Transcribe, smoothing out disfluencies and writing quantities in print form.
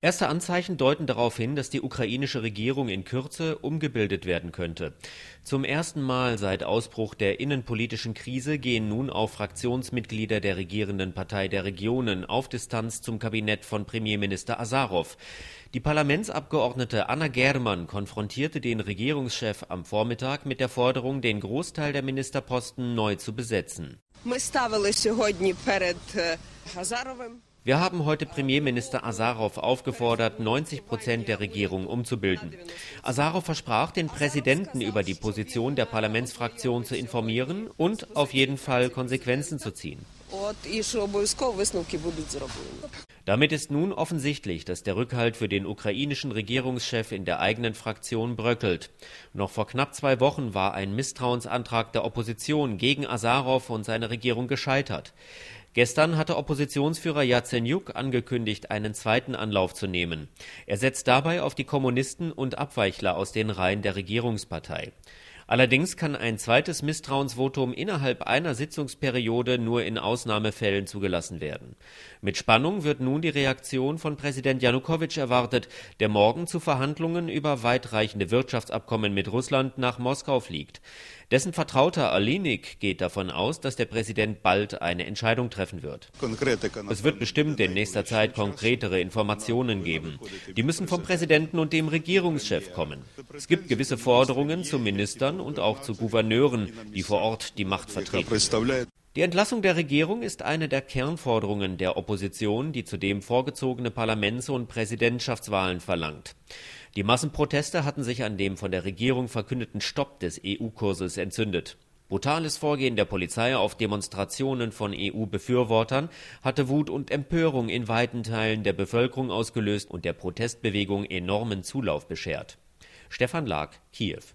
Erste Anzeichen deuten darauf hin, dass die ukrainische Regierung in Kürze umgebildet werden könnte. Zum ersten Mal seit Ausbruch der innenpolitischen Krise gehen nun auch Fraktionsmitglieder der regierenden Partei der Regionen auf Distanz zum Kabinett von Premierminister Asarow. Die Parlamentsabgeordnete Anna German konfrontierte den Regierungschef am Vormittag mit der Forderung, den Großteil der Ministerposten neu zu besetzen. Wir haben heute Premierminister Asarow aufgefordert, 90% der Regierung umzubilden. Asarow versprach, den Präsidenten über die Position der Parlamentsfraktion zu informieren und auf jeden Fall Konsequenzen zu ziehen. Damit ist nun offensichtlich, dass der Rückhalt für den ukrainischen Regierungschef in der eigenen Fraktion bröckelt. Noch vor knapp 2 Wochen war ein Misstrauensantrag der Opposition gegen Asarow und seine Regierung gescheitert. Gestern hatte Oppositionsführer Jatsenjuk angekündigt, einen zweiten Anlauf zu nehmen. Er setzt dabei auf die Kommunisten und Abweichler aus den Reihen der Regierungspartei. Allerdings kann ein zweites Misstrauensvotum innerhalb einer Sitzungsperiode nur in Ausnahmefällen zugelassen werden. Mit Spannung wird nun die Reaktion von Präsident Janukowitsch erwartet, der morgen zu Verhandlungen über weitreichende Wirtschaftsabkommen mit Russland nach Moskau fliegt. Dessen Vertrauter Alinik geht davon aus, dass der Präsident bald eine Entscheidung treffen wird. Es wird bestimmt in nächster Zeit konkretere Informationen geben. Die müssen vom Präsidenten und dem Regierungschef kommen. Es gibt gewisse Forderungen zu Ministern und auch zu Gouverneuren, die vor Ort die Macht vertreten. Die Entlassung der Regierung ist eine der Kernforderungen der Opposition, die zudem vorgezogene Parlaments- und Präsidentschaftswahlen verlangt. Die Massenproteste hatten sich an dem von der Regierung verkündeten Stopp des EU-Kurses entzündet. Brutales Vorgehen der Polizei auf Demonstrationen von EU-Befürwortern hatte Wut und Empörung in weiten Teilen der Bevölkerung ausgelöst und der Protestbewegung enormen Zulauf beschert. Stefan Lag, Kiew.